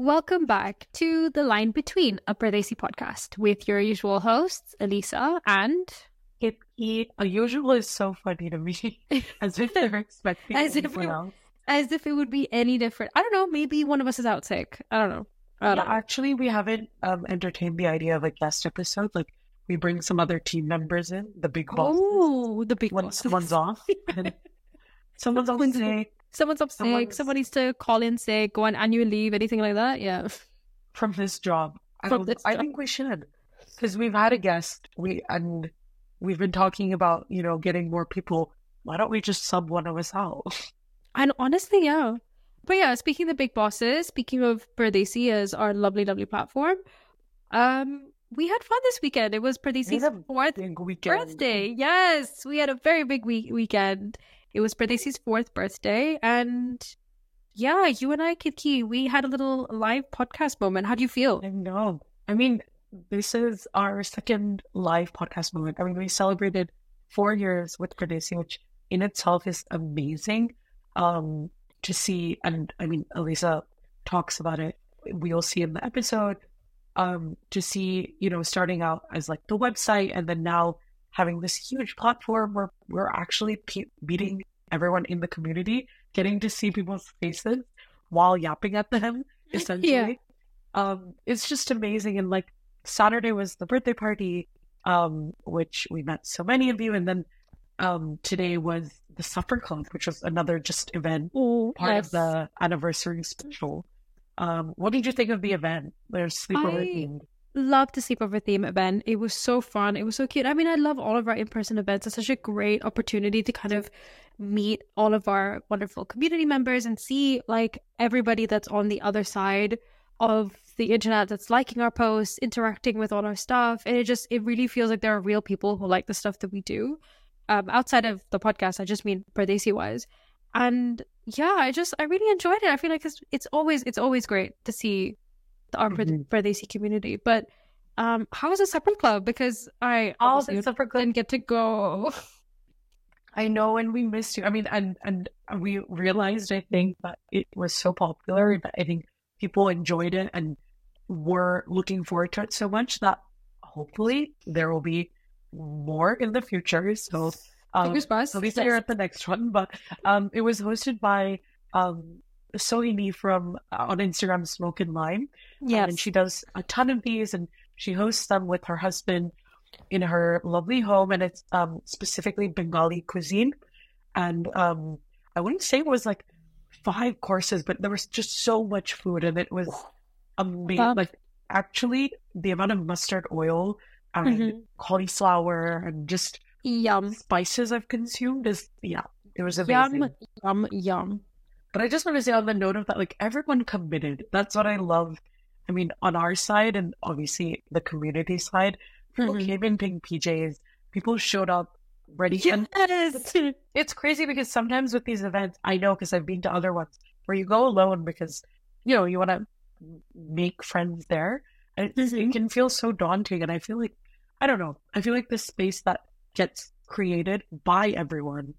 welcome back to The Line Between, a Pradesi podcast with your usual hosts, Elisa and... Usual is so funny to me, as if they're expecting anyone else. As if it would be any different. I don't know, maybe one of us is out sick. I don't know. Actually, we haven't entertained the idea of a guest episode. Like, we bring some other team members in, the big bosses. Oh, the big bosses. Someone's off. And someone's off sick. Someone's up sick. Someone needs to call in sick, go on annual leave, anything like that. Yeah. From this job. I think we should. Because we've had a guest. We've been talking about, getting more people. Why don't we just sub one of us out? And honestly, yeah. But yeah, speaking of the big bosses, speaking of Pradesi as our lovely, lovely platform, we had fun this weekend. It was Pradesi's fourth birthday. Yes, we had a very big weekend. It was Pradesi's fourth birthday. And yeah, you and I, Kitki, we had a little live podcast moment. How do you feel? I know. I mean, this is our second live podcast moment. I mean, we celebrated 4 years with Pradesi, which in itself is amazing to see. And I mean, Elisa talks about it. We'll see in the episode to see, starting out as like the website and then now having this huge platform where we're actually meeting everyone in the community, getting to see people's faces while yapping at them, essentially. Yeah. It's just amazing. And like, Saturday was the birthday party, which we met so many of you. And then today was the Supper Club, which was another just event, part of the anniversary special. What did you think of the event? There's sleepover themed. Loved the sleepover theme event. It was so fun. It was so cute. I mean, I love all of our in-person events. It's such a great opportunity to kind of meet all of our wonderful community members and see like everybody that's on the other side of the internet that's liking our posts, interacting with all our stuff. And it really feels like there are real people who like the stuff that we do. Outside of the podcast, I just mean Pradesi wise. And yeah, I really enjoyed it. I feel like it's always great to see our Pradesi community. But how was the Supper Club? Because I didn't get to go. I know, and we missed you. I mean, and we realized, I think, that it was so popular that I think people enjoyed it and were looking forward to it so much that hopefully there will be more in the future. So fingers crossed. At least you're at the next one. But it was hosted by Sohini from on Instagram, Smoke and Lime. Yes, and she does a ton of these, and she hosts them with her husband in her lovely home, and it's specifically Bengali cuisine. And I wouldn't say it was like 5 courses, but there was just so much food, and it was amazing. Like, actually, the amount of mustard oil and cauliflower and just spices I've consumed it was amazing. Yum. But I just want to say on the note of that, like, everyone committed. That's what I love. I mean, on our side and obviously the community side, people came in pink PJs. People showed up ready. Yes. And it's crazy because sometimes with these events, I know because I've been to other ones where you go alone because, you want to make friends there. And it can feel so daunting. And I feel like, I don't know, I feel like the space that gets created by everyone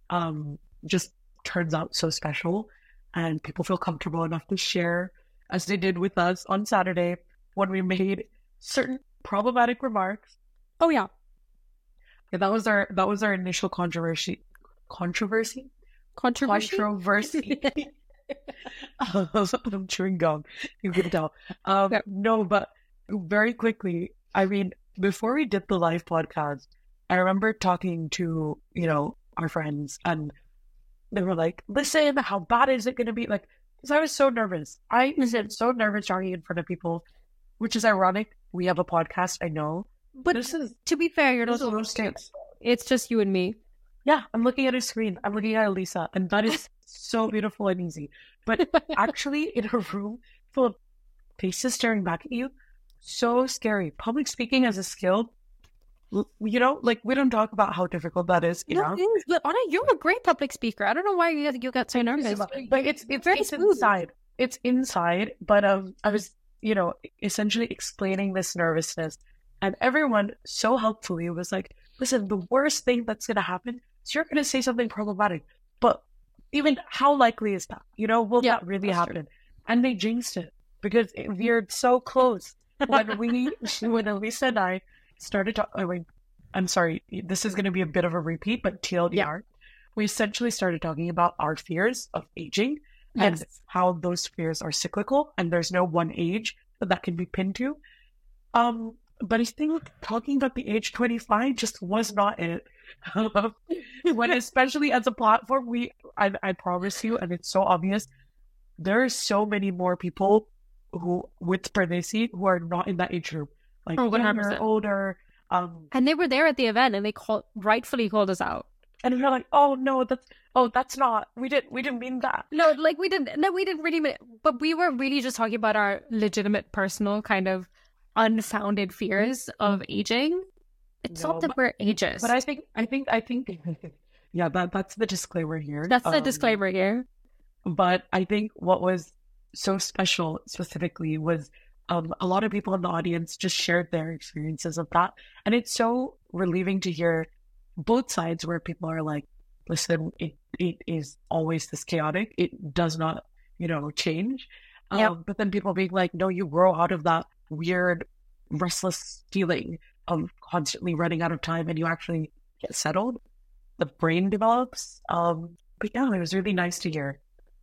just turns out so special. And people feel comfortable enough to share, as they did with us on Saturday when we made certain problematic remarks. Oh yeah. That was our initial controversy. I'm chewing gum. You can tell. No, but very quickly, I mean, before we did the live podcast, I remember talking to, our friends, and they were like, listen, how bad is it going to be? Like, because I was so nervous. I was so nervous talking in front of people, which is ironic. We have a podcast, I know. But to be fair, you're not it's just you and me. Yeah, I'm looking at a screen. I'm looking at Elisa, and that is so beautiful and easy. But actually, in a room full of faces staring back at you, so scary. Public speaking as a skill, like, we don't talk about how difficult that is. But Anna, you're a great public speaker. I don't know why you got so nervous. But it's inside. It's inside. But I was, essentially explaining this nervousness, and everyone so helpfully was like, listen, the worst thing that's going to happen is you're going to say something problematic. But even how likely is that? Will that really happen? True. And they jinxed it. because we're so close. When Elisa and I started to, I'm sorry, this is going to be a bit of a repeat, but TLDR, we essentially started talking about our fears of aging and how those fears are cyclical and there's no one age that can be pinned to. But I think talking about the age 25 just was not it. When, especially as a platform, I promise you, and it's so obvious, there are so many more people who with Pradesi who are not in that age group, like younger, older. And they were there at the event, and they rightfully called us out. And we're like, oh no, that's not. We didn't mean that. No, like we didn't really mean it. But we were really just talking about our legitimate, personal kind of unfounded fears of aging. It's not that we're ageist. But I think yeah, that's the disclaimer here. That's the disclaimer here. But I think what was so special specifically was a lot of people in the audience just shared their experiences of that. And it's so relieving to hear both sides where people are like, listen, it is always this chaotic. It does not, change. But then people being like, no, you grow out of that weird, restless feeling of constantly running out of time and you actually get settled. The brain develops. But yeah, it was really nice to hear.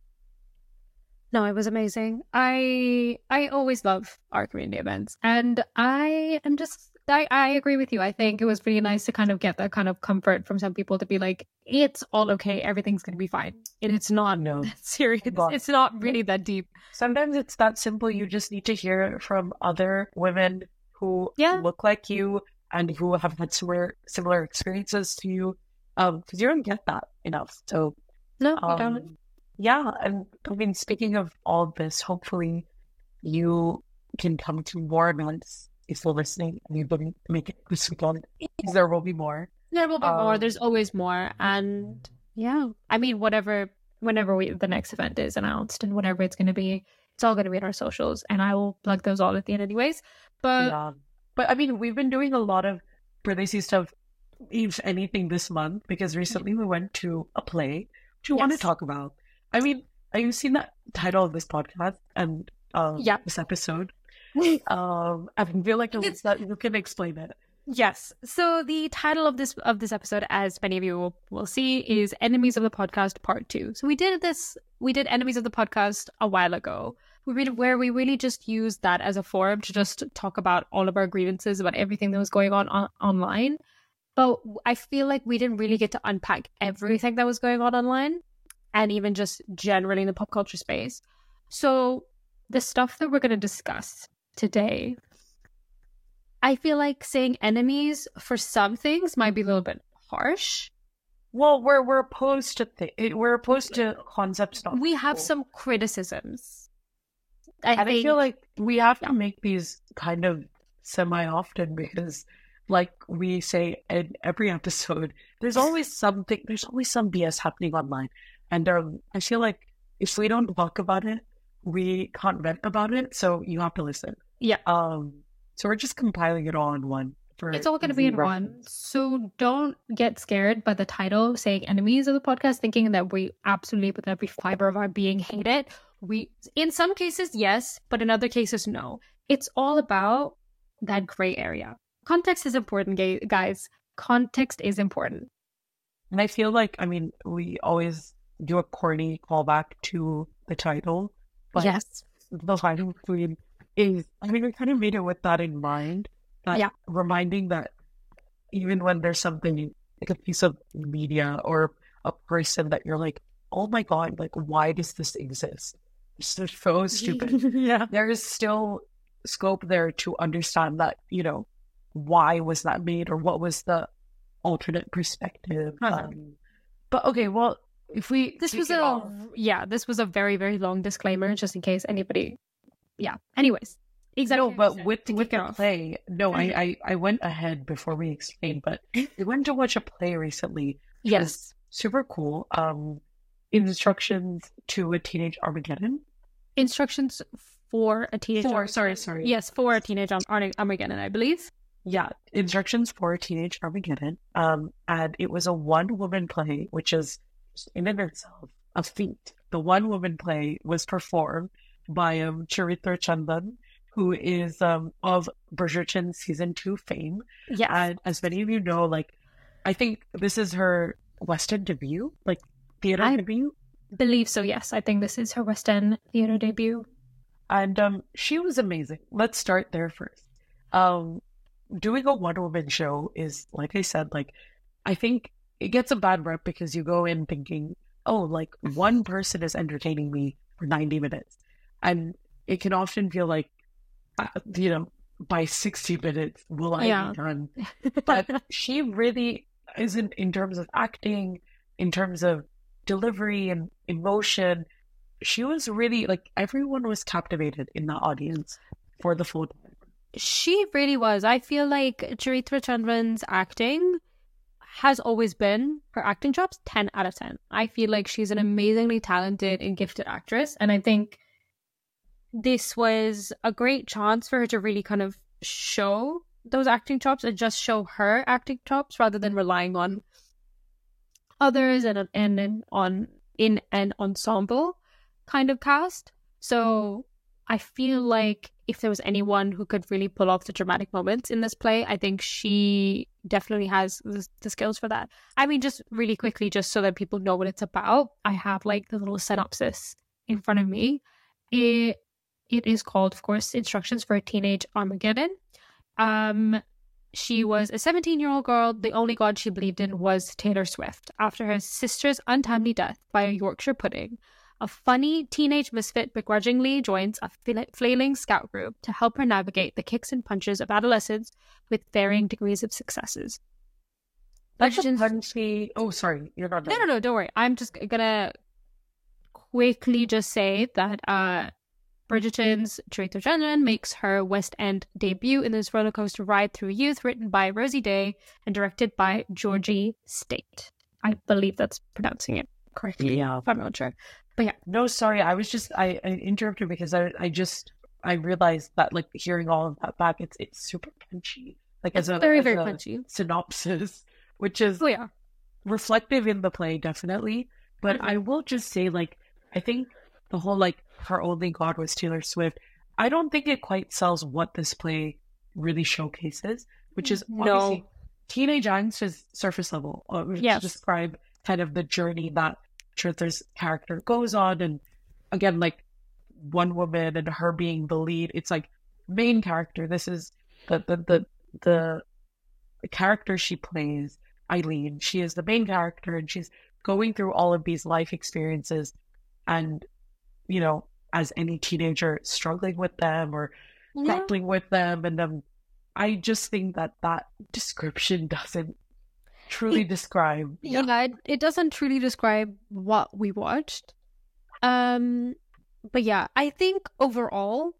No, it was amazing. I always love our community events, and I agree with you. I think it was really nice to kind of get that kind of comfort from some people to be like, it's all okay, everything's going to be fine. And it's not that serious. It's not really that deep. Sometimes it's that simple. You just need to hear it from other women who look like you and who have had similar experiences to you, because you don't get that enough. So no, you don't. Yeah, and I mean, speaking of all of this, hopefully you can come to more events if you're listening and you don't make it this weekend. There will be more. There will be more. There's always more. And yeah, I mean, whenever the next event is announced and whatever it's going to be, it's all going to be in our socials. And I will plug those all at the end anyways. But I mean, we've been doing a lot of Pradesi stuff, if anything, this month, because recently we went to a play, which you want to talk about. I mean, have you seen the title of this podcast and this episode? I feel like you can explain it. Yes. So the title of this episode, as many of you will see, is Enemies of the Podcast Part 2. So we did Enemies of the Podcast a while ago, where we really just used that as a forum to just talk about all of our grievances about everything that was going on online. But I feel like we didn't really get to unpack everything that was going on online, and even just generally in the pop culture space. So the stuff that we're going to discuss today, I feel like saying enemies for some things might be a little bit harsh. Well, we're opposed to concepts. We have some criticisms. I feel like we have to make these kind of semi-often because, like we say in every episode, there's always some BS happening online. And I feel like if we don't talk about it, we can't vent about it. So you have to listen. Yeah. So we're just compiling it all in one. It's all going to be in one. So don't get scared by the title saying Enemies of the Podcast, thinking that we absolutely, with every fiber of our being, hate it. In some cases, yes, but in other cases, no. It's all about that gray area. Context is important, guys. Context is important. And I feel like, I mean, we always do a corny callback to the title. But yes. The title between is, I mean, we kind of made it with that in mind. Reminding that even when there's something like a piece of media or a person that you're like, oh my God, like, why does this exist? It's so stupid. Yeah. There is still scope there to understand that, why was that made or what was the alternate perspective. But okay, well, this was a very, very long disclaimer just in case anybody. Yeah. Anyways, exactly. No, but with the play, I went ahead before we explained, but we went to watch a play recently. Yes, super cool. Instructions to a Teenage Armageddon. Instructions for a teenage. Sorry. Yes, for a Teenage Armageddon, I believe. Yeah, Instructions for a Teenage Armageddon. And it was a one-woman play, which is in and of itself a feat. The one-woman play was performed by Charitra Chandan, who is of Bridgerton season 2 fame. Yes. And as many of you know, like, I think this is her West End debut, like theater debut. Believe so, yes. I think this is her West End theater debut. And she was amazing. Let's start there first. Doing a one-woman show is, like I said, like, I think it gets a bad rep because you go in thinking, oh, like, one person is entertaining me for 90 minutes. And it can often feel like, you know, by 60 minutes, will I be done? But she really isn't, in terms of acting, in terms of delivery and emotion. She was really, like, everyone was captivated in the audience for the full time. She really was. I feel like Charitra Chandan's acting has always been, her acting chops, 10 out of 10. I feel like she's an amazingly talented and gifted actress. And I think this was a great chance for her to really kind of show those acting chops and just show her acting chops rather than relying on others and on in an ensemble kind of cast. So I feel like if there was anyone who could really pull off the dramatic moments in this play, I think she definitely has the skills for that. I mean, just really quickly, just so that people know what it's about, I have like the little synopsis in front of me. It is called, of course, Instructions for a Teenage Armageddon. She was a 17-year-old girl. The only god she believed in was Taylor Swift. After her sister's untimely death by a Yorkshire pudding, a funny teenage misfit begrudgingly joins a flailing scout group to help her navigate the kicks and punches of adolescence with varying degrees of successes. Oh, sorry, you're not done. No, don't worry. I'm just gonna quickly just say that Bridgerton's Charitra Chandan makes her West End debut in this rollercoaster ride through youth, written by Rosie Day and directed by Georgie State. I believe that's pronouncing it correctly. Yeah, I'm not sure. But yeah. No, sorry. I interrupted because I realized that, like, hearing all of that back, it's super punchy. Like, it's very punchy synopsis, which is reflective in the play, definitely. But I will just say, like, I think the whole, like, her only god was Taylor Swift, I don't think it quite sells what this play really showcases, which is obviously teenage angst is surface level. Describe kind of the journey that Charith's character goes on, and again, like, one woman and her being the lead, it's like main character. This is the character she plays, Eileen. She is the main character, and she's going through all of these life experiences, and, you know, as any teenager, struggling with them or grappling with them, and I just think that description doesn't truly describe. It doesn't truly describe what we watched. But yeah, I think overall,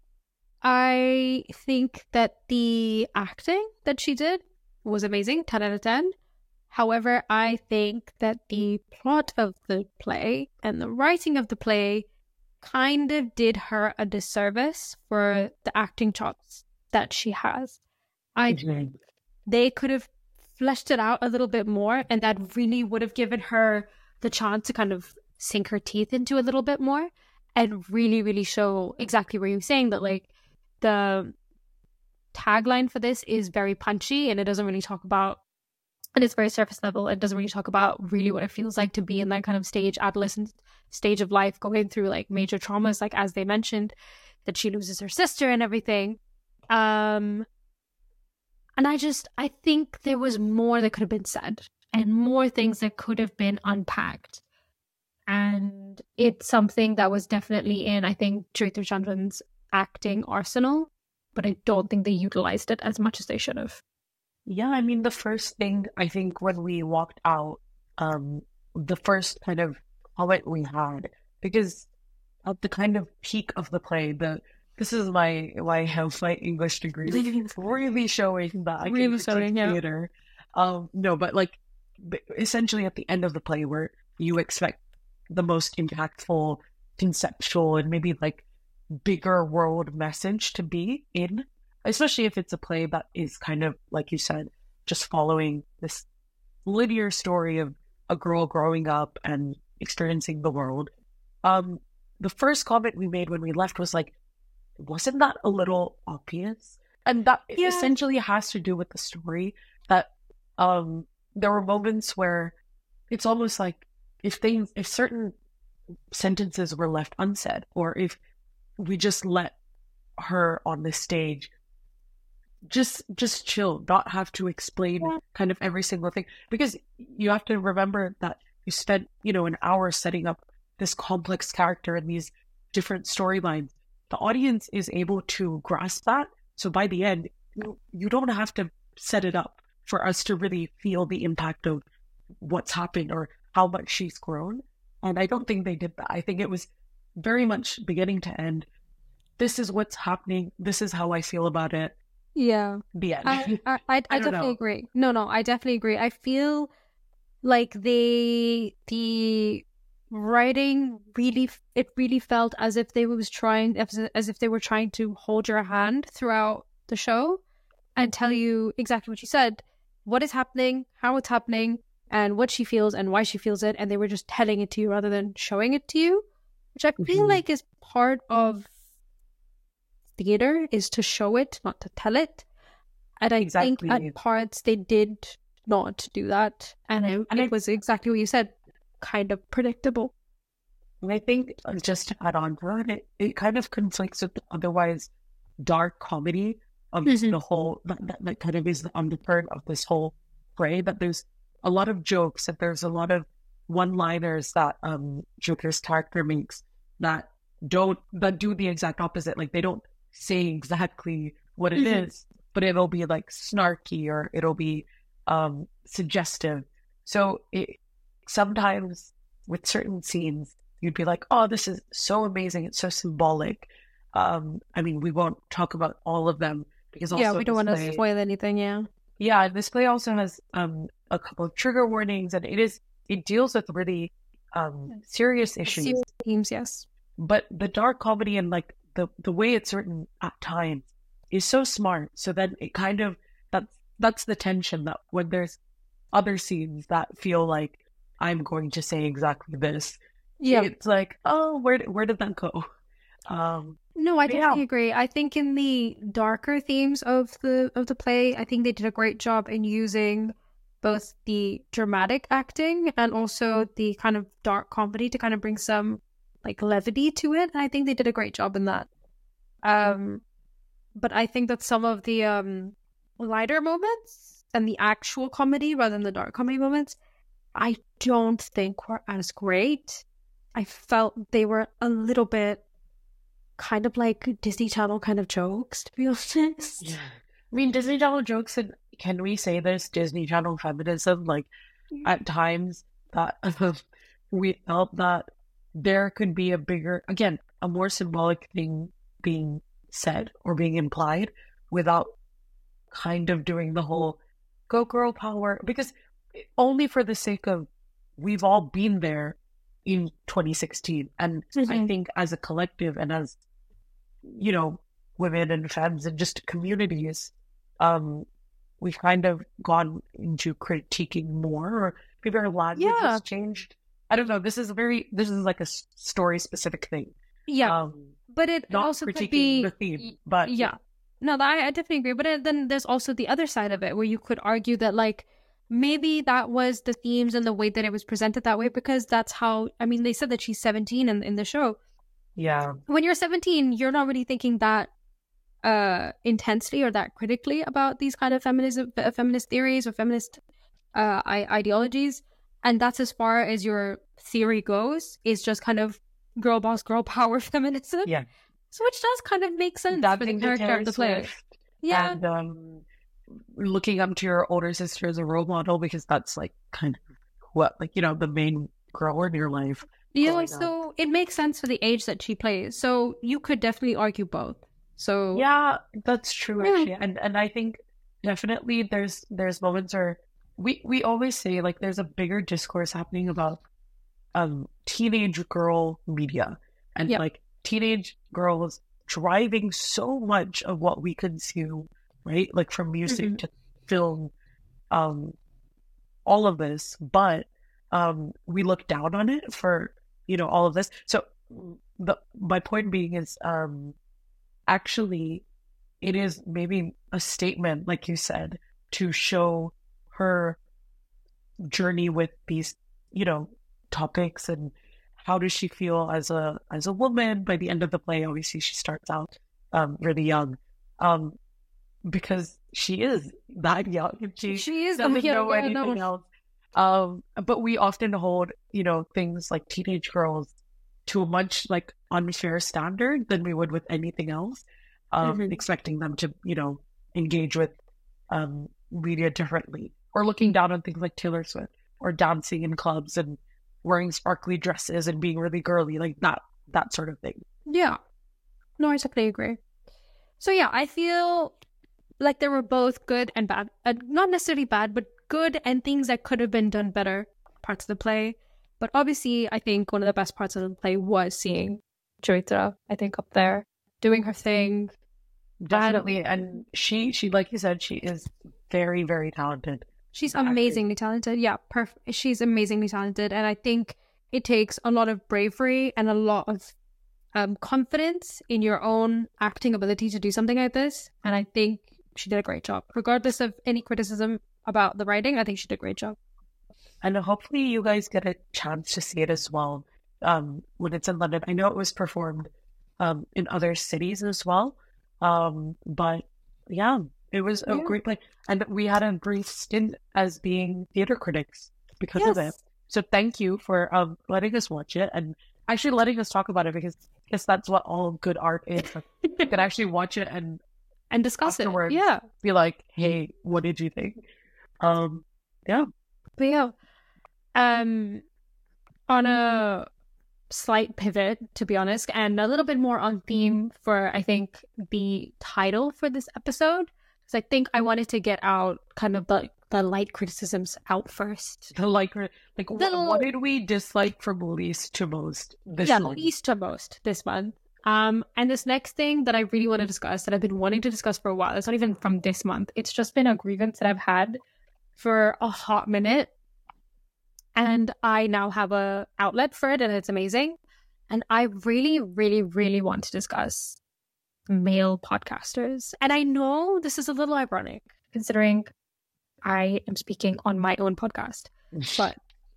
I think that the acting that she did was amazing, 10 out of 10. However, I think that the plot of the play and the writing of the play kind of did her a disservice for the acting chops that she has. They could have fleshed it out a little bit more, and that really would have given her the chance to kind of sink her teeth into a little bit more and really, really show exactly what you're saying, that, like, the tagline for this is very punchy, and it doesn't really talk about, and it's very surface level. It doesn't really talk about really what it feels like to be in that kind of adolescent stage of life, going through, like, major traumas, like, as they mentioned, that she loses her sister and everything. And I think there was more that could have been said and more things that could have been unpacked. And it's something that was definitely in, I think, Charitra Chandan's acting arsenal, but I don't think they utilized it as much as they should have. Yeah, I mean, the first thing, I think, when we walked out, the first kind of comment we had, because at the kind of peak of the play, this is my English degree, really showing that I can critique theater. No, but, like, essentially at the end of the play, where you expect the most impactful, conceptual, and maybe, like, bigger world message to be in, especially if it's a play that is kind of, like you said, just following this linear story of a girl growing up and experiencing the world. the first comment we made when we left was like, wasn't that a little obvious? And that essentially has to do with the story, that there were moments where it's almost like if certain sentences were left unsaid, or if we just let her on this stage just chill, not have to explain kind of every single thing, because you have to remember that you spent, an hour setting up this complex character and these different storylines. The audience is able to grasp that. So by the end, you don't have to set it up for us to really feel the impact of what's happened or how much she's grown. And I don't think they did that. I think it was very much beginning to end. This is what's happening. This is how I feel about it. Yeah. The end. I definitely agree. No, I definitely agree. I feel like the writing really felt as if they were trying to hold your hand throughout the show and tell you exactly what she said, what is happening, how it's happening, and what she feels and why she feels it, and they were just telling it to you rather than showing it to you, which I feel like is part of theater, is to show it, not to tell it. And I think at parts they did not do that, and it was exactly what you said, kind of predictable. And I think, just to add on to that, it kind of conflicts with the otherwise dark comedy of the whole, that kind of is the undercurrent of this whole play, that there's a lot of jokes, that there's a lot of one-liners that Joker's character makes that do the exact opposite. Like, they don't say exactly what it is, but it'll be like snarky, or it'll be suggestive. So sometimes with certain scenes, you'd be like, oh, this is so amazing. It's so symbolic. I mean, we won't talk about all of them because also we don't want to spoil anything. Yeah. This play also has a couple of trigger warnings, and it deals with really serious issues. Serious themes, yes. But the dark comedy and like the way it's written at times is so smart. So then it kind of, that's the tension, that when there's other scenes that feel like I'm going to say exactly this, it's like, oh, where did that go? No, I definitely agree. I think in the darker themes of the play, I think they did a great job in using both the dramatic acting and also the kind of dark comedy to kind of bring some like levity to it. And I think they did a great job in that. But I think that some of the lighter moments and the actual comedy rather than the dark comedy moments, I don't think were as great. I felt they were a little bit kind of like Disney Channel kind of jokes, to be honest. Yeah. I mean, Disney Channel jokes, and can we say there's Disney Channel feminism? Like, at times that we felt that there could be a more symbolic thing being said or being implied without kind of doing the whole go girl power, because only for the sake of, we've all been there in 2016. And I think as a collective and as, women and femmes and just communities, we've kind of gone into critiquing more, or maybe our language has changed. I don't know. This is like a story specific thing. Yeah. But it not also critiquing could be the theme, but No, I definitely agree. But then there's also the other side of it, where you could argue that like maybe that was the themes and the way that it was presented that way, because that's how, I mean, they said that she's 17 in the show. Yeah. When you're 17, you're not really thinking that intensely or that critically about these kind of feminist theories or feminist ideologies. And that's as far as your theory goes, is just kind of girl boss, girl power feminism. Yeah. So which does kind of make sense for the character of the player. Yeah. And looking up to your older sister as a role model, because that's like kind of what, like, the main girl in your life. Yeah, so it makes sense for the age that she plays. So you could definitely argue both. So yeah, that's true actually. And I think definitely there's moments where we always say like there's a bigger discourse happening about teenage girl media and like teenage girls driving so much of what we consume, right? Like from music to film, all of this, but we look down on it for all of this. So my point being is, actually, it is maybe a statement, like you said, to show her journey with these, topics, and how does she feel as a woman by the end of the play. Obviously, she starts out really young, because she is that young. She is doesn't young, know anything else. But we often hold, things like teenage girls to a much like unfair standard than we would with anything else, expecting them to, engage with media differently, or looking down on things like Taylor Swift, or dancing in clubs and wearing sparkly dresses and being really girly, like that sort of thing. Yeah. No, I totally agree. So yeah, I feel like there were both good and bad. Not necessarily bad, but good and things that could have been done better parts of the play. But obviously, I think one of the best parts of the play was seeing Joitra, I think, up there doing her thing. Definitely. And she, like you said, she is very, very talented. She's amazingly talented. Yeah, perfect. She's amazingly talented. And I think it takes a lot of bravery and a lot of confidence in your own acting ability to do something like this. And I think she did a great job. Regardless of any criticism about the writing, I think she did a great job. And hopefully you guys get a chance to see it as well when it's in London. I know it was performed in other cities as well. But yeah, it was a great play. And we had a brief stint as being theater critics because of it. So thank you for letting us watch it and actually letting us talk about it, because I guess that's what all good art is. You can actually watch it and discuss afterwards, it. Yeah. Be like, hey, what did you think? Yeah. But yeah. On a slight pivot, to be honest, and a little bit more on theme for, I think, the title for this episode, because I think I wanted to get out kind of the light criticisms out first. What did we dislike from least to most this month? Least to most this month. And this next thing that I really want to discuss, that I've been wanting to discuss for a while, it's not even from this month. It's just been a grievance that I've had for a hot minute. And I now have a outlet for it, and it's amazing. And I really, really, really want to discuss male podcasters. And I know this is a little ironic, considering I am speaking on my own podcast. But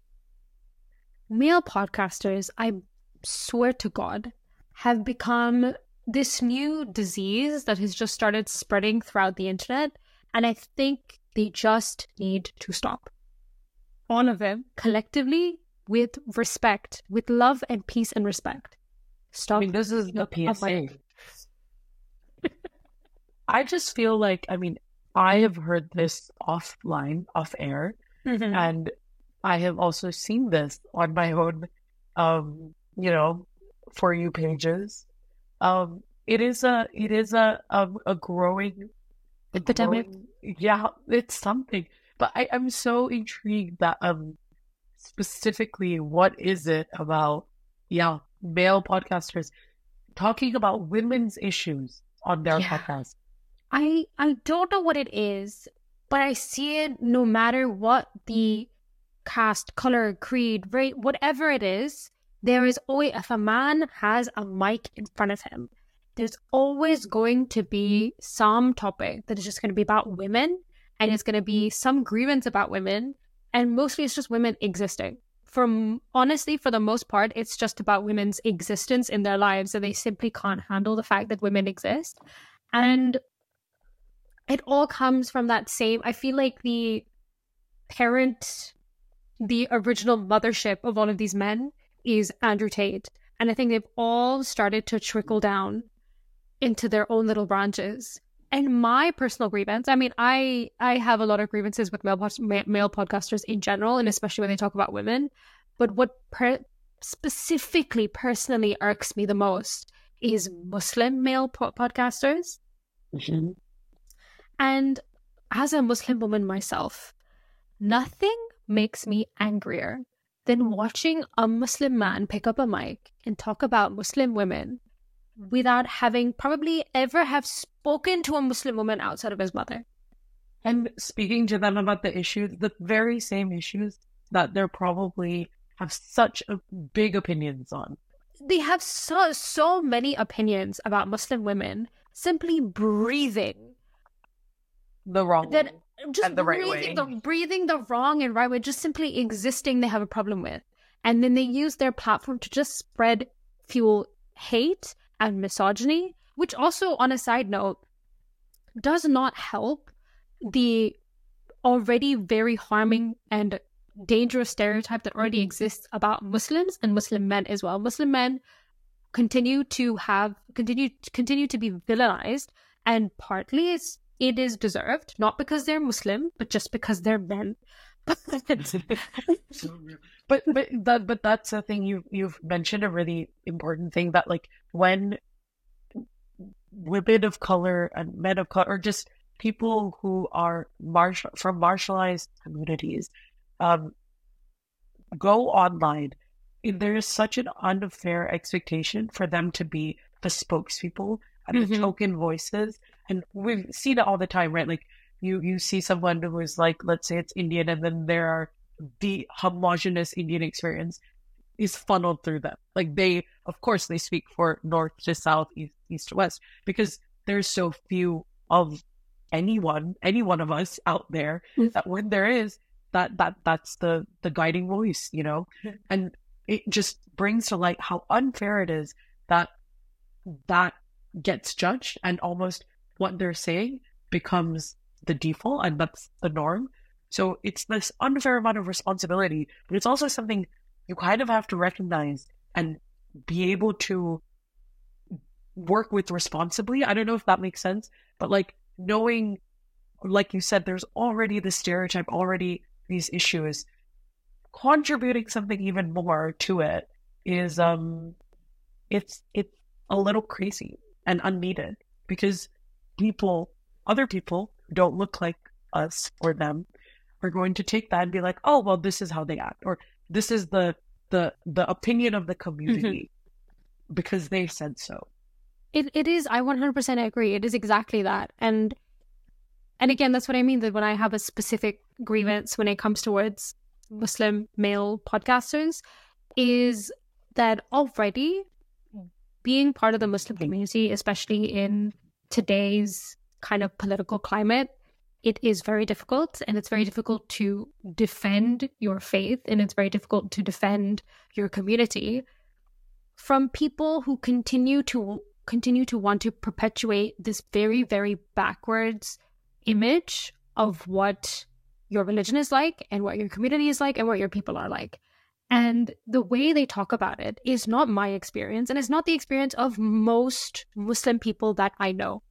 male podcasters, I swear to God, have become this new disease that has just started spreading throughout the internet. And I think they just need to stop. All of them, collectively, with respect, with love and peace and respect. Stop. I mean, this is the PSA. I just feel like, I have heard this offline, off air, and I have also seen this on my own, For You pages. It is a growing epidemic. Yeah, it's something. But I'm so intrigued that specifically, what is it about male podcasters talking about women's issues on their podcast? I don't know what it is, but I see it no matter what the caste, color, creed, race, whatever it is. There is always, if a man has a mic in front of him, there's always going to be some topic that is just going to be about women. And it's going to be some grievance about women. And mostly it's just women existing. Honestly, for the most part, it's just about women's existence in their lives. And they simply can't handle the fact that women exist. And it all comes from that same, I feel like the original mothership of all of these men is Andrew Tate. And I think they've all started to trickle down into their own little branches. And my personal grievance, I have a lot of grievances with male podcasters in general, and especially when they talk about women. But what specifically, personally irks me the most is Muslim male podcasters. Mm-hmm. And as a Muslim woman myself, nothing makes me angrier than watching a Muslim man pick up a mic and talk about Muslim women without having probably ever have spoken to a Muslim woman outside of his mother. And speaking to them about the issues, the very same issues that they're probably have such big opinions on. they have so many opinions about Muslim women simply breathing the wrong way just and the right way. breathing the wrong and right way, just simply existing, they have a problem with. And then they use their platform to just fuel hate and misogyny, which also, on a side note, does not help the already very harming and dangerous stereotype that already exists about Muslims and Muslim men as well. Muslim men continue to be villainized, and partly it is deserved, not because they're Muslim, but just because they're men. but that's the thing, you've mentioned a really important thing, that like when women of color and men of color, or just people who are from marginalized communities, go online, there is such an unfair expectation for them to be the spokespeople and the token voices. And we've seen it all the time, right? Like you see someone who is like, let's say it's Indian, and then the homogenous Indian experience is funneled through them. Like of course they speak for north to south, east to west, because there's so few of any one of us out there, that when there is, that's the guiding voice, you know? And it just brings to light how unfair it is that gets judged, and almost what they're saying becomes the default, and that's the norm. So it's this unfair amount of responsibility, but it's also something you kind of have to recognize and be able to work with responsibly. I don't know if that makes sense, but like knowing, like you said, there's already the stereotype, already these issues, contributing something even more to it is it's a little crazy and unneeded, because other people who don't look like us or them are going to take that and be like, oh well, this is how they act, or this is the opinion of the community because they said so. It is, I 100% agree. It is exactly that. And again, that's what I mean, that when I have a specific grievance when it comes towards Muslim male podcasters, is that already being part of the Muslim community, especially in today's kind of political climate, it is very difficult, and it's very difficult to defend your faith, and it's very difficult to defend your community from people who continue to want to perpetuate this very, very backwards image of what your religion is like, and what your community is like, and what your people are like. And the way they talk about it is not my experience, and it's not the experience of most Muslim people that I know.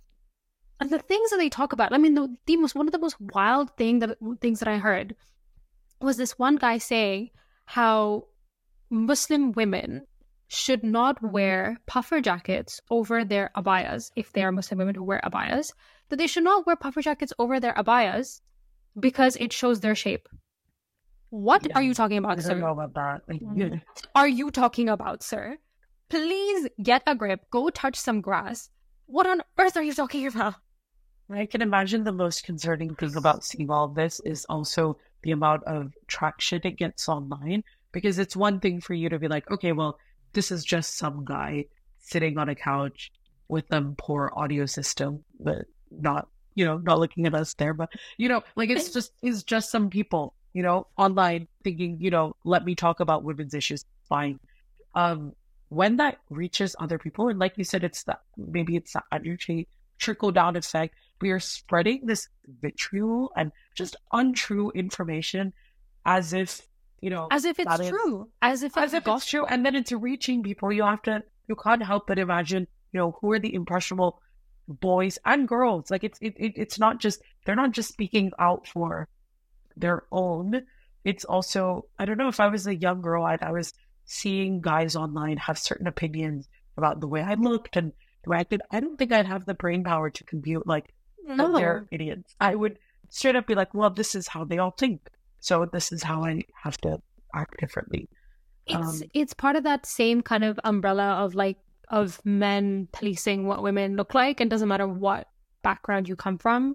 And the things that they talk about, I mean, one of the most wild things that I heard was this one guy saying how Muslim women should not wear puffer jackets over their abayas, if they are Muslim women who wear abayas, that they should not wear puffer jackets over their abayas because it shows their shape. What are you talking about, sir? I don't know about that. What are you talking about, sir? Please get a grip. Go touch some grass. What on earth are you talking about? I can imagine the most concerning thing about seeing all of this is also the amount of traction it gets online, because it's one thing for you to be like, okay, well, this is just some guy sitting on a couch with a poor audio system, but not looking at us there, but like it's just some people, online thinking, let me talk about women's issues. Fine. When that reaches other people, and like you said, maybe it's that energy trickle down effect. We are spreading this vitriol and just untrue information as if it's true, as if it's true, and then it's reaching people. You can't help but imagine, who are the impressionable boys and girls. Like it's not just, they're not just speaking out for their own. It's also, I don't know, if I was a young girl, I was seeing guys online have certain opinions about the way I looked and the way I acted. I don't think I'd have the brain power to compute like, no, they're idiots. I would straight up be like, well, this is how they all think, so this is how I have to act differently. It's part of that same kind of umbrella of men policing what women look like, and doesn't matter what background you come from.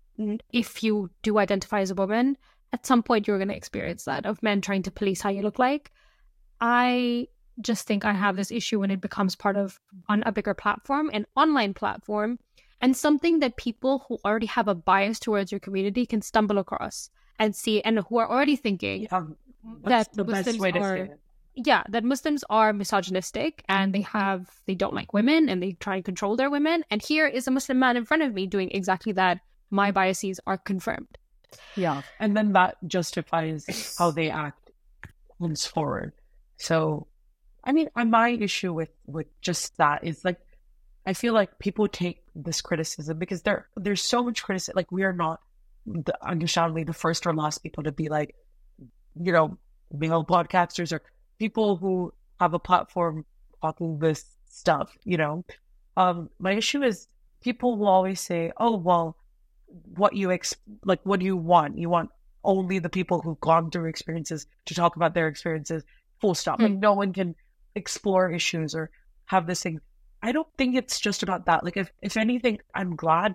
If you do identify as a woman, at some point you're going to experience that, of men trying to police how you look like. I just think I have this issue when it becomes part of on a bigger platform, an online platform, and something that people who already have a bias towards your community can stumble across and see, and who are already thinking that the best way to say it. Yeah, that Muslims are misogynistic and they don't like women and they try and control their women. And here is a Muslim man in front of me doing exactly that. My biases are confirmed. Yeah. And then that justifies how they act henceforward. So, I mean, my issue with just that is like, I feel like people take this criticism because there's so much criticism. Like, we are not, understandably, the first or last people to be like, you know, male podcasters or people who have a platform talking this stuff, you know. My issue is people will always say, oh, well, what do you want? You want only the people who've gone through experiences to talk about their experiences, full stop. Like, no one can explore issues or have this thing. I don't think it's just about that. Like, if anything, I'm glad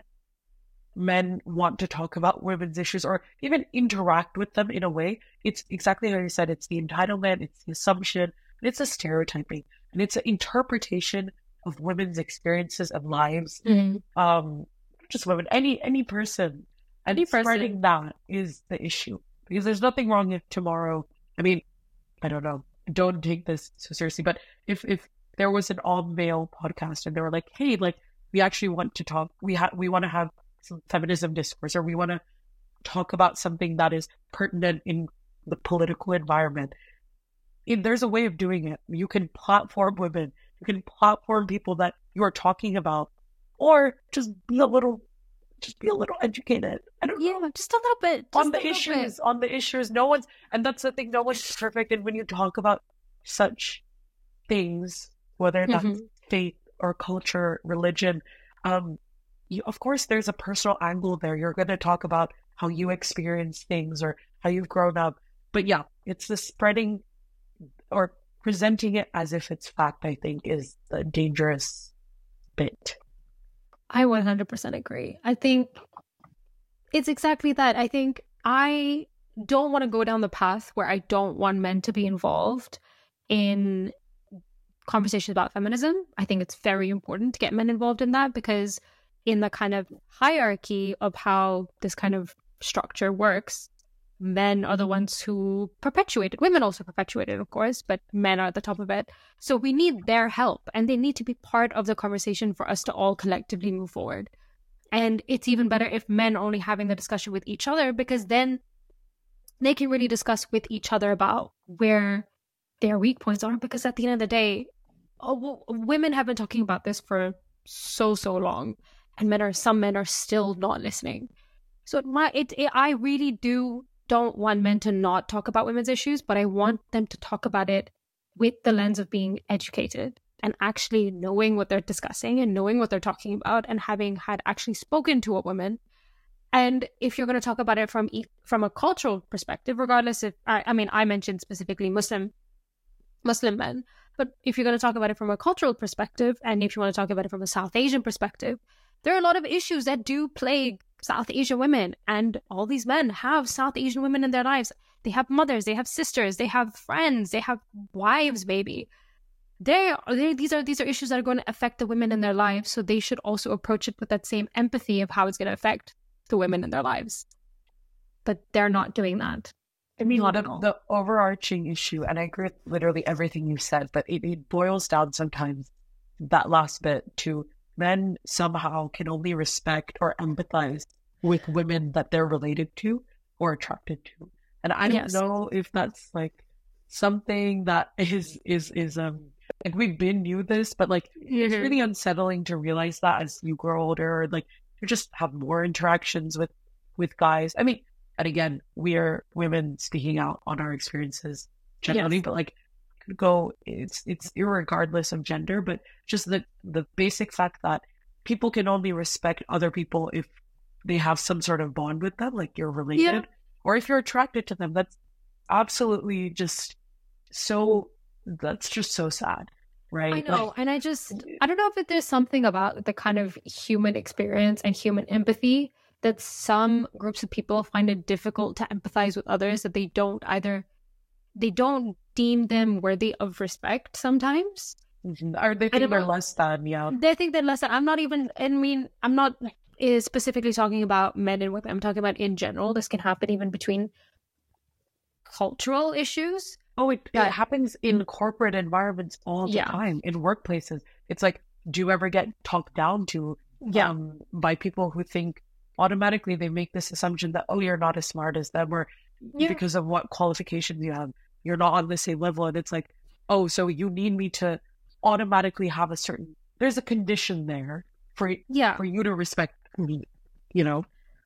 men want to talk about women's issues or even interact with them in a way. It's exactly how you said. It's the entitlement, it's the assumption, and it's a stereotyping, and it's an interpretation of women's experiences and lives. Not just women, any person. And spreading that is the issue. Because there's nothing wrong if tomorrow, I mean, I don't know, don't take this so seriously, but if there was an all-male podcast and they were like, hey, like, we actually want to talk, we want to have some feminism discourse, or we want to talk about something that is pertinent in the political environment. There's a way of doing it. You can platform women, you can platform people that you are talking about, or just be a little educated. I don't know. Just a little bit. On the issues, no one's, and that's the thing, no one's perfect. And when you talk about such things, whether that's faith or culture, religion, of course, there's a personal angle there. You're going to talk about how you experience things or how you've grown up. But yeah, it's the spreading or presenting it as if it's fact, I think, is the dangerous bit. I 100% agree. I think it's exactly that. I think I don't want to go down the path where I don't want men to be involved in conversations about feminism. I think it's very important to get men involved in that, because in the kind of hierarchy of how this kind of structure works, men are the ones who perpetuate it. Women also perpetuate it, of course, but men are at the top of it. So we need their help, and they need to be part of the conversation for us to all collectively move forward. And it's even better if men are only having the discussion with each other, because then they can really discuss with each other about where their weak points are. Because at the end of the day, women have been talking about this for so long, and some men are still not listening. So I really don't want men to not talk about women's issues, but I want them to talk about it with the lens of being educated and actually knowing what they're discussing and knowing what they're talking about, and having had actually spoken to a woman. And if you're going to talk about it from a cultural perspective, regardless if I mentioned specifically Muslim men, but if you're going to talk about it from a cultural perspective, and if you want to talk about it from a South Asian perspective, there are a lot of issues that do plague South Asian women, and all these men have South Asian women in their lives. They have mothers, they have sisters, they have friends, they have wives, maybe. These are issues that are going to affect the women in their lives, so they should also approach it with that same empathy of how it's going to affect the women in their lives. But they're not doing that. I mean, the overarching issue, and I agree with literally everything you said, but it boils down sometimes, that last bit, to men somehow can only respect or empathize with women that they're related to or attracted to. And I don't know if that's like something that is like, we've been knew this, but like it's really unsettling to realize that as you grow older, or like you just have more interactions with guys. I mean, and again, we are women speaking out on our experiences generally, but like it's irregardless of gender, but just the basic fact that people can only respect other people if they have some sort of bond with them, like you're related, or if you're attracted to them. That's absolutely that's just so sad, right? I know. And I don't know if there's something about the kind of human experience and human empathy that some groups of people find it difficult to empathize with others, that they don't deem them worthy of respect sometimes. Or they think they're less than, yeah. They think they're less than. I'm not specifically talking about men and women. I'm talking about in general. This can happen even between cultural issues. Oh, it happens in corporate environments all the time, in workplaces. It's like, do you ever get talked down to by people who think automatically they make this assumption that, oh, you're not as smart as them, or because of what qualifications you have, you're not on the same level. And it's like, oh, so you need me to automatically have there's a condition there for you to respect me, you know?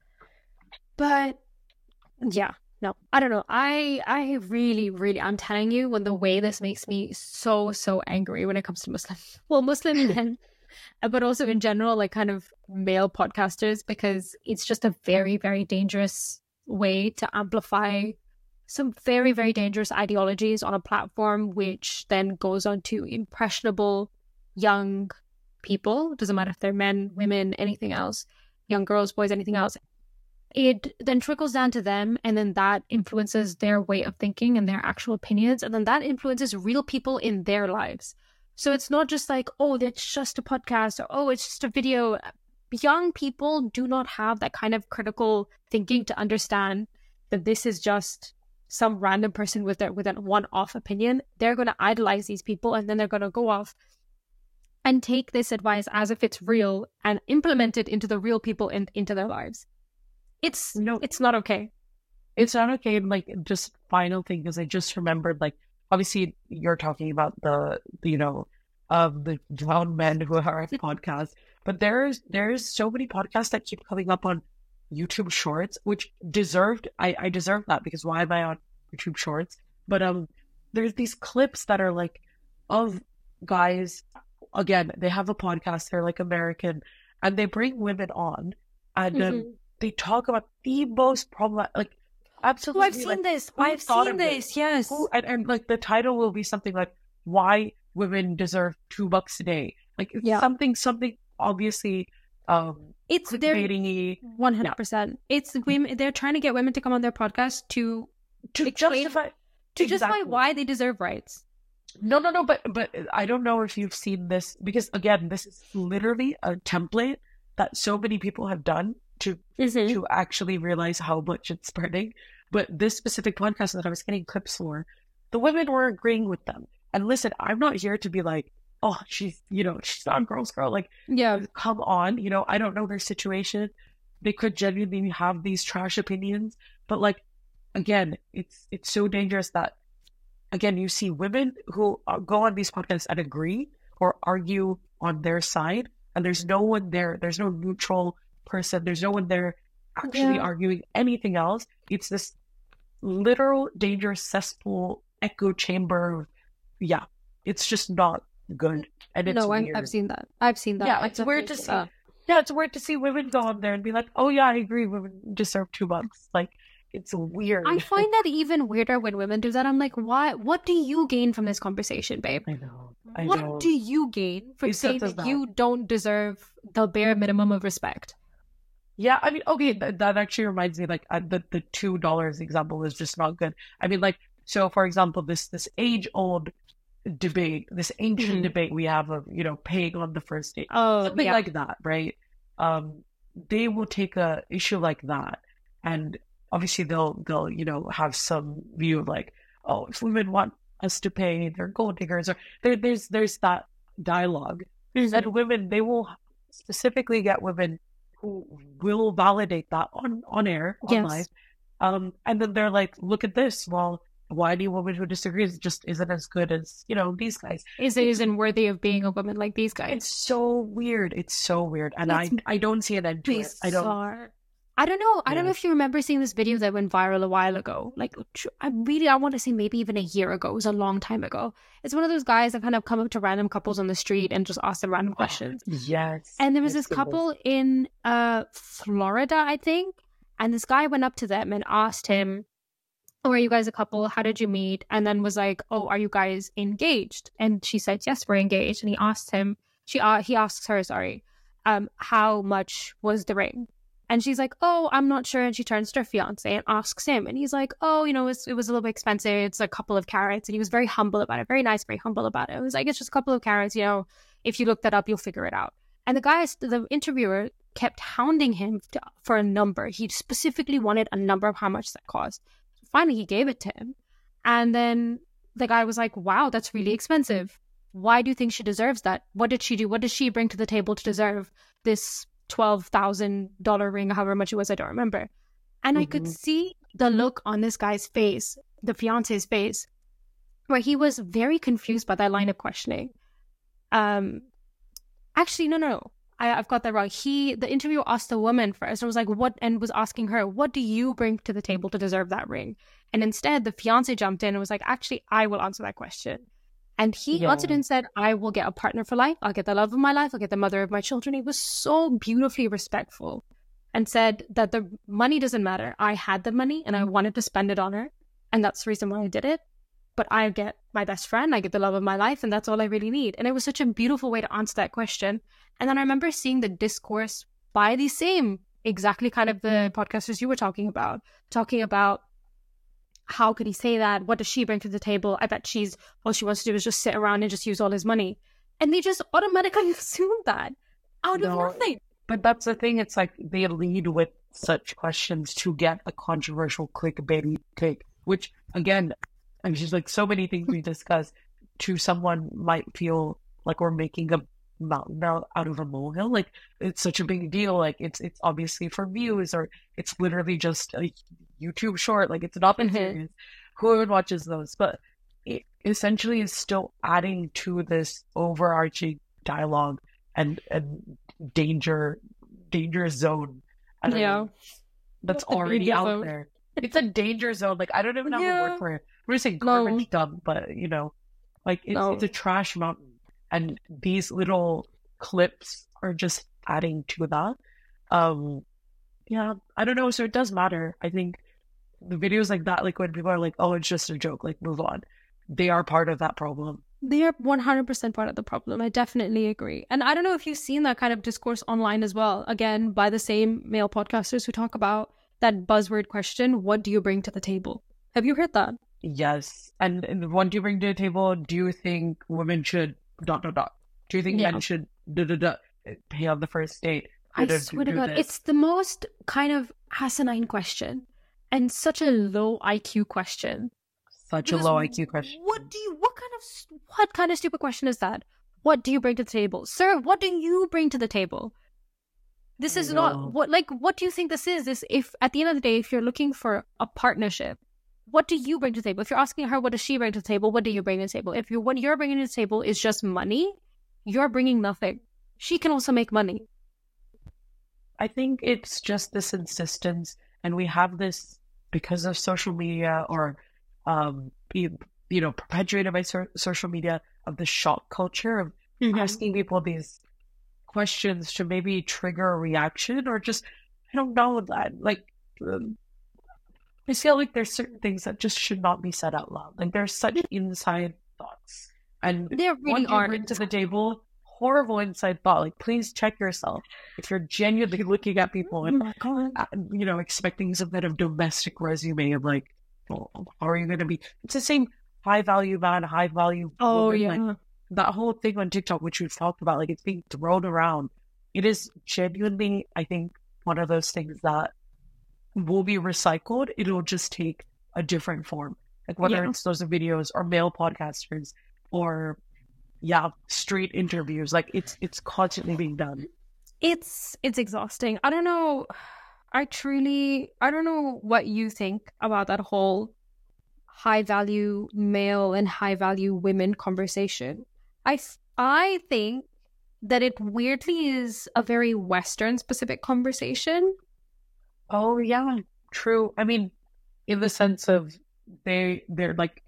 But yeah, no, I don't know. I really, I'm telling you, when the way this makes me so angry when it comes to Muslim men, but also in general, like kind of male podcasters, because it's just a very, very dangerous way to amplify some very, very dangerous ideologies on a platform, which then goes on to impressionable young people. Doesn't matter if they're men, women, anything else, young girls, boys, anything else. It then trickles down to them, and then that influences their way of thinking and their actual opinions, and then that influences real people in their lives. So it's not just like, oh, it's just a podcast, or oh, it's just a video. Young people do not have that kind of critical thinking to understand that this is just some random person with a one-off opinion. They're going to idolize these people, and then they're going to go off and take this advice as if it's real and implement it into the real people and into their lives. It's not okay. It's not okay. And like, just final thing, because I just remembered, like, obviously you're talking about the young men who are at podcasts, but there's so many podcasts that keep coming up on YouTube Shorts, which I deserve that, because why am I on YouTube Shorts? But there's these clips that are like of guys, again, they have a podcast, they're like American, and they bring women on, and they talk about the most problematic, like, absolutely. Oh, I've seen this. I've seen this. Yes. And like the title will be something like, "Why Women Deserve $2 a Day." Like, something obviously. It's their 100%. It's women. They're trying to get women to come on their podcast to justify why they deserve rights. No. But I don't know if you've seen this, because again, this is literally a template that so many people have done to actually realize how much it's spreading. But this specific podcast that I was getting clips for, the women were agreeing with them. And listen, I'm not here to be like, oh, she's not a girl's girl. Like, come on, I don't know their situation. They could genuinely have these trash opinions. But like, again, it's so dangerous that, again, you see women who go on these podcasts and agree or argue on their side, and there's no one there. There's no neutral person. There's no one there actually arguing anything else. It's this literal dangerous cesspool echo chamber. Yeah, it's just not good. And it's weird. I've seen that. Yeah, it's weird to see. Yeah, it's weird to see women go on there and be like, "Oh yeah, I agree. Women deserve $2." Like, it's weird. I find that even weirder when women do that. I'm like, why? What do you gain from this conversation, babe? I know. What do you gain from saying that you don't deserve the bare minimum of respect? Yeah, I mean, okay, that actually reminds me, like, the $2 example is just not good. I mean, like, so for example, this age-old debate, this ancient debate we have of, paying on the first date, something like that, right? They will take a issue like that, and obviously they'll have some view of like, oh, if women want us to pay, they're gold diggers, or there's that dialogue. And women, they will specifically get women who will validate that on air, on live. And then they're like, look at this. Well, why any woman who disagrees just isn't as good as, these guys. Isn't worthy of being a woman like these guys. It's so weird. And I don't see an end to it. I don't know. I don't know if you remember seeing this video that went viral a while ago. Like, I want to say maybe even a year ago. It was a long time ago. It's one of those guys that kind of come up to random couples on the street and just ask them random questions. Yes. And there was this couple in Florida, I think. And this guy went up to them and asked him, oh, are you guys a couple? How did you meet? And then was like, oh, are you guys engaged? And she said, yes, we're engaged. And he asks her, how much was the ring? And she's like, oh, I'm not sure. And she turns to her fiance and asks him. And he's like, oh, it was a little bit expensive. It's a couple of carats. And he was very humble about it. Very nice, very humble about it. It was like, it's just a couple of carats. If you look that up, you'll figure it out. And the interviewer kept hounding him for a number. He specifically wanted a number of how much that cost. Finally, he gave it to him. And then the guy was like, wow, that's really expensive. Why do you think she deserves that? What did she do? What did she bring to the table to deserve this $12,000 ring, however much it was, I don't remember. And I could see the look on this guy's face, the fiance's face, where he was very confused by that line of questioning. Actually, no. I've got that wrong. The interviewer asked the woman first. I was like, what? And was asking her, what do you bring to the table to deserve that ring? And instead, the fiance jumped in and was like, actually, I will answer that question. And he answered and said, I will get a partner for life. I'll get the love of my life. I'll get the mother of my children. He was so beautifully respectful and said that the money doesn't matter. I had the money and I wanted to spend it on her. And that's the reason why I did it. But I get my best friend. I get the love of my life. And that's all I really need. And it was such a beautiful way to answer that question. And then I remember seeing the discourse by the same exactly kind of the podcasters you were talking about how could he say that? What does she bring to the table? I bet all she wants to do is just sit around and just use all his money. And they just automatically assume that out of nothing. But that's the thing. It's like they lead with such questions to get a controversial clickbait take, which again, I'm just like so many things we discuss to someone might feel like we're making a mountain out of a molehill. Like it's such a big deal. Like it's obviously for views, or it's literally just a YouTube short. Like it's not that serious. Whoever watches those, but it essentially is still adding to this overarching dialogue and danger zone. That's already out there. It's a danger zone. Like I don't even have a word for it. We're just saying garbage dump, but it's a trash mountain. And these little clips are just adding to that. I don't know. So it does matter. I think the videos like that, like when people are like, oh, it's just a joke, like move on. They are part of that problem. They are 100% part of the problem. I definitely agree. And I don't know if you've seen that kind of discourse online as well. Again, by the same male podcasters who talk about that buzzword question, what do you bring to the table? Have you heard that? Yes. And what do you bring to the table? Do you think women should ... Do you think men should ... pay on the first date? I swear to God, it's the most kind of asinine question and such a low IQ question. What kind of stupid question is that? What do you bring to the table? Sir, what do you bring to the table? This is not what do you think this is? If at the end of the day, if you're looking for a partnership, what do you bring to the table? If you're asking her, what does she bring to the table? What do you bring to the table? If what you're bringing to the table is just money, you're bringing nothing. She can also make money. I think it's just this insistence, and we have this because of social media or, perpetuated by social media, of the shock culture of asking people these questions to maybe trigger a reaction or just, I don't know, that I feel like there's certain things that just should not be said out loud. Like there's such inside thoughts, and there really what you bring to the table, horrible inside thought. Like please check yourself if you're genuinely looking at people and expecting some kind of domestic resume of like, well, how are you going to be? It's the same high value man, high value woman. Like, that whole thing on TikTok, which we've talked about, like it's being thrown around. It is genuinely, I think, one of those things that will be recycled. It'll just take a different form. Like whether it's those videos or male podcasters or street interviews, like it's constantly being done. It's exhausting. I don't know. I don't know what you think about that whole high value male and high value women conversation. I think that it weirdly is a very Western specific conversation. Oh yeah, true. I mean, in the sense of they're like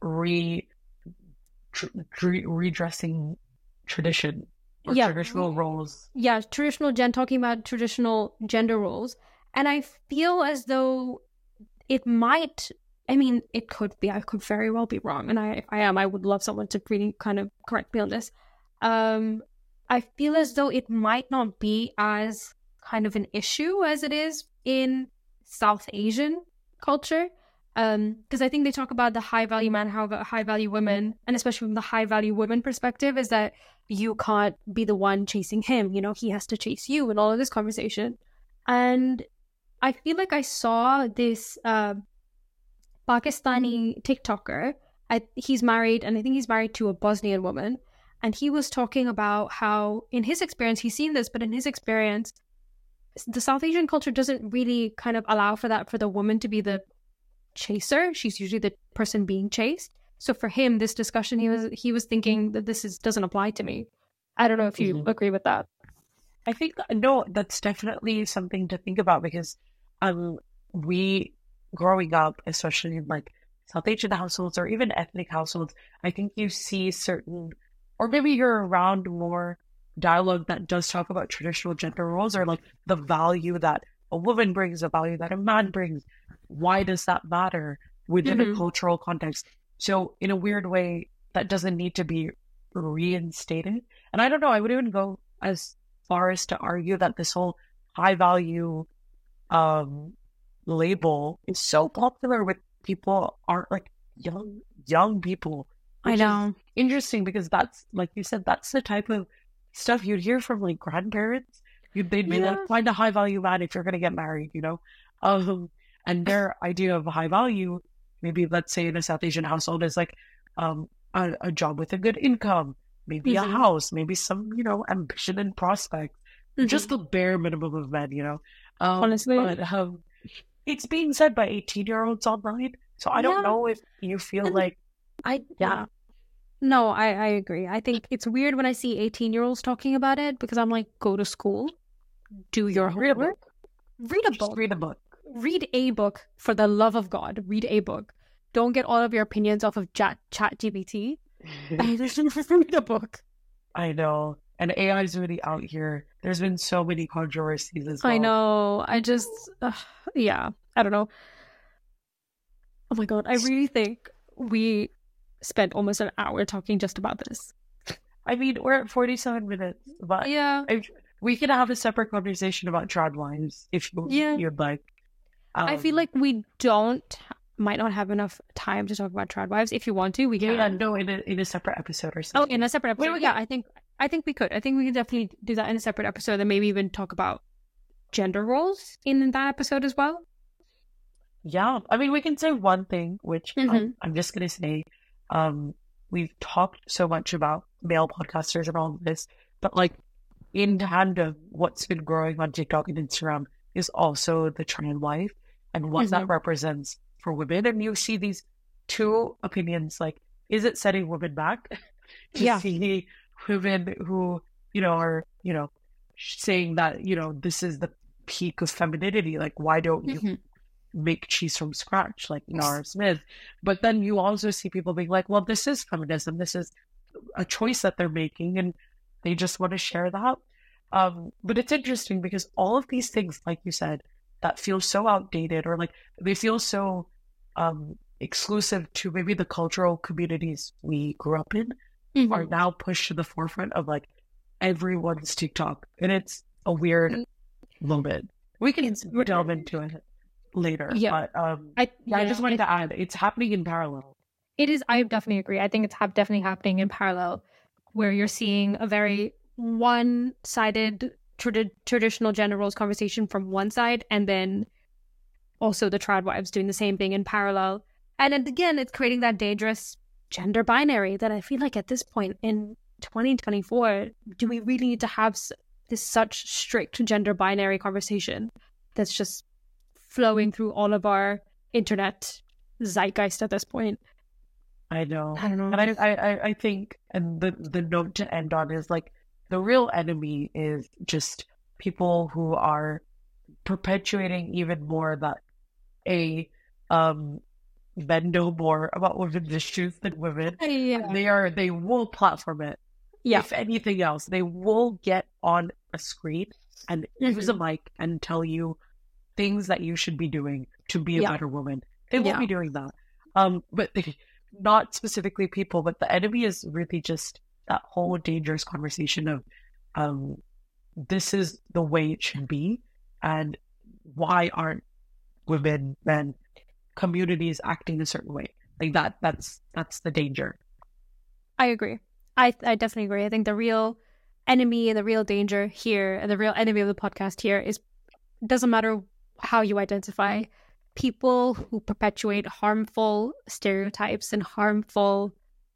redressing tradition or traditional roles. Yeah, talking about traditional gender roles. And I feel as though it might, I mean, it could be, I could very well be wrong. And if I am, I would love someone to really kind of correct me on this. I feel as though it might not be as kind of an issue as it is in South Asian culture. Because I think they talk about the high value man, how high value women, and especially from the high value women perspective, is that you can't be the one chasing him. You know, he has to chase you, and all of this conversation. And I feel like I saw this Pakistani TikToker. He's married, and I think he's married to a Bosnian woman. And he was talking about how, in his experience, he's seen this, but in his experience, the South Asian culture doesn't really kind of allow for that, for the woman to be the chaser. She's usually the person being chased. So for him, this discussion, he was thinking that doesn't apply to me. I don't know if you agree with that. I think, no, that's definitely something to think about, because we, growing up, especially in like South Asian households or even ethnic households, I think you see certain, or maybe you're around more dialogue that does talk about traditional gender roles, or like the value that a woman brings, the value that a man brings. Why does that matter within a cultural context? So in a weird way, that doesn't need to be reinstated. And I don't know, I would even go as far as to argue that this whole high value label is so popular with people aren't like young people. I know. Interesting, because that's, like you said, that's the type of stuff you'd hear from like grandparents. They'd be like, find a high value man if you're going to get married, you know? And their idea of high value, maybe let's say in a South Asian household, is like a job with a good income, maybe a house, maybe some, you know, ambition and prospect, just the bare minimum of men, you know? Honestly. But it's being said by 18-year-olds online. So I don't know if you feel like, No, I agree. I think it's weird when I see 18-year-olds talking about it, because I'm like, go to school, do your homework, read a book. Read a book, for the love of God. Read a book. Don't get all of your opinions off of ChatGPT. Read a book. I know. And AI is really out here. There's been so many controversies as well. I know. I just, I don't know. Oh my God. I really think we spent almost an hour talking just about this. I mean, we're at 47 minutes. But we can have a separate conversation about trad wives if you'd like. I feel like we might not have enough time to talk about trad wives. If you want to, we can. Yeah, no, in a separate episode or something. Oh, in a separate episode. Yeah, I think we could. I think we could definitely do that in a separate episode, and maybe even talk about gender roles in that episode as well. Yeah, I mean, we can say one thing, which I'm just going to say, we've talked so much about male podcasters and all of this, but like in tandem, what's been growing on TikTok and Instagram is also the trad wife and what that represents for women. And you see these two opinions, like, is it setting women back to see women who, you know, are, you know, saying that, you know, this is the peak of femininity. Like, why don't you make cheese from scratch like Nara Smith? But then you also see people being like, well, this is feminism. This is a choice that they're making, and they just want to share that. But it's interesting because all of these things, like you said, that feel so outdated, or like they feel so exclusive to maybe the cultural communities we grew up in, are now pushed to the forefront of like everyone's TikTok. And it's a weird moment. We can delve into it later. Yeah. But I just wanted to add, it's happening in parallel. It is. I definitely agree. I think it's definitely happening in parallel, where you're seeing a very one-sided traditional gender roles conversation from one side, and then also the trad wives doing the same thing in parallel. And again, it's creating that dangerous gender binary that I feel like at this point in 2024, do we really need to have this such strict gender binary conversation that's just flowing through all of our internet zeitgeist at this point? I know. I don't know. And I think, and the note to end on is like, the real enemy is just people who are perpetuating even more that men know more about women's issues than women. Yeah. They will platform it. Yeah. If anything else, they will get on a screen and use a mic and tell you things that you should be doing to be a better woman. They will be doing that. But not specifically people, but the enemy is really just that whole dangerous conversation of this is the way it should be, and why aren't women, men, communities acting a certain way? Like that's the danger. I agree. I definitely agree. I think the real enemy and the real danger here, and the real enemy of the podcast here is, doesn't matter how you identify, people who perpetuate harmful stereotypes and harmful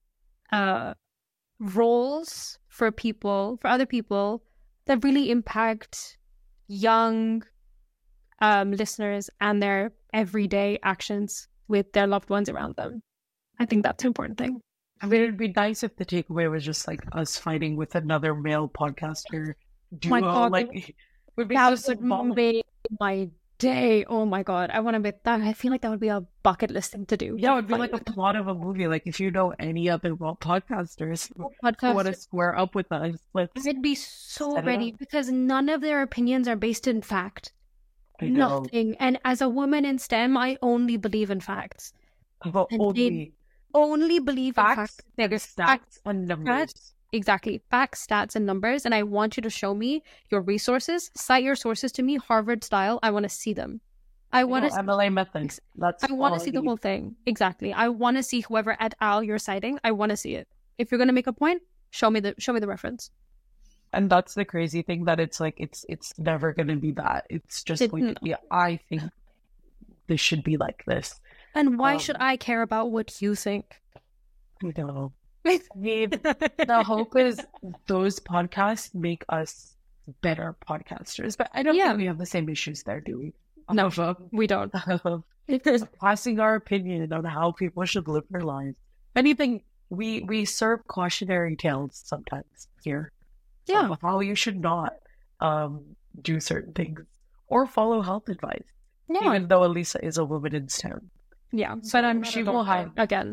roles for other people that really impact young listeners and their everyday actions with their loved ones around them. I think that's an important thing. I mean, it'd be nice if the takeaway was just like us fighting with another male podcaster duo. My God, like, would be that just would like make my day. Oh my God, I want to make that. I feel like that would be a bucket list thing to do. yeah, it would be like a plot of a movie. Like, if you know any other podcasters who want to square up with us, I'd be so ready, because none of their opinions are based in fact. I know. Nothing. And as a woman in STEM, I only believe in facts. But Only believe facts, in stats, and numbers. Exactly. Facts, stats, and numbers. And I want you to show me your resources. Cite your sources to me, Harvard style. I want to see them. I want to MLA methods. I want to see the whole thing. Exactly. I want to see whoever et al. You're citing. I want to see it. If you're going to make a point, show me the reference. And that's the crazy thing, that it's like it's never going to be that. It's just going to be, I think this should be like this. And why should I care about what you think? I don't know. The hope is those podcasts make us better podcasters. But I don't think we have the same issues there, do we? No, we don't. Passing our opinion on how people should live their lives. If anything, we serve cautionary tales sometimes here. Yeah. Of how you should not do certain things or follow health advice. Yeah. Even though Elisa is a woman in STEM. Yeah, but she will have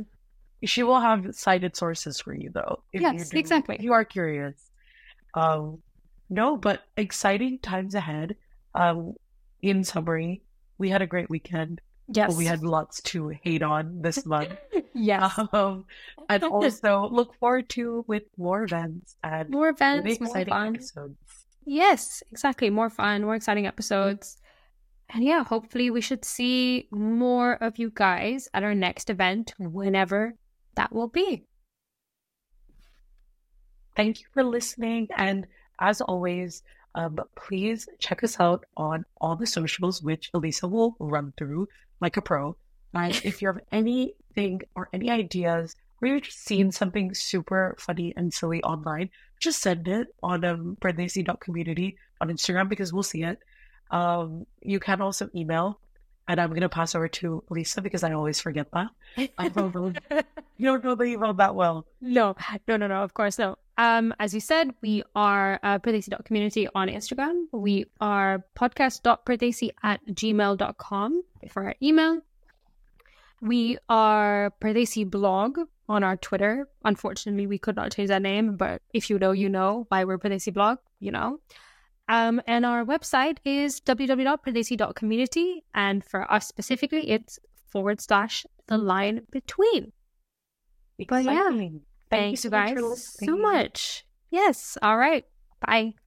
cited sources for you, though. Yes, exactly. If you are curious. No, but exciting times ahead. In summary, we had a great weekend. Yes. We had lots to hate on this month. Yes. And also look forward to with more events and more exciting episodes. Yes, exactly. More fun, more exciting episodes. And yeah, hopefully we should see more of you guys at our next event, whenever that will be. Thank you for listening. And as always, please check us out on all the socials, which Elisa will run through like a pro. And if you have anything or any ideas, or you've just seen something super funny and silly online, just send it on pardesi.community on Instagram, because we'll see it. You can also email, and I'm going to pass over to Lisa because I always forget that. I don't know. You don't know the email that well. No, of course, no. As you said, we are pardesi.community on Instagram. We are podcast.pardesi@gmail.com for our email. We are Pardesi blog on our Twitter. Unfortunately, we could not change that name, but if you know, you know why we're Pardesi blog, you know. And our website is www.pardesi.community, and for us specifically, it's /the_line_between. But yeah, thanks you guys so much. Yes. All right. Bye.